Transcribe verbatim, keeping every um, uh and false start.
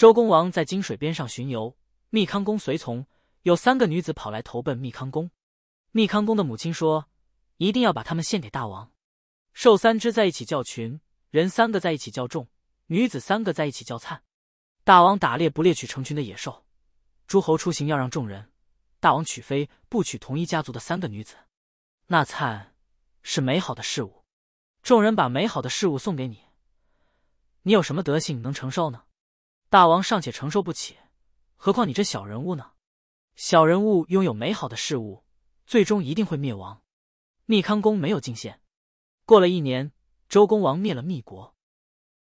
周公王在金水边上巡游，密康公随从，有三个女子跑来投奔密康公。密康公的母亲说，一定要把他们献给大王。兽三只在一起叫群，人三个在一起叫众，女子三个在一起叫灿。大王打猎不猎取成群的野兽，诸侯出行要让众人，大王娶妃不娶同一家族的三个女子。那灿是美好的事物，众人把美好的事物送给你，你有什么德性能承受呢？大王尚且承受不起，何况你这小人物呢？小人物拥有美好的事物，最终一定会灭亡。密康公没有进献。过了一年，周公王灭了密国。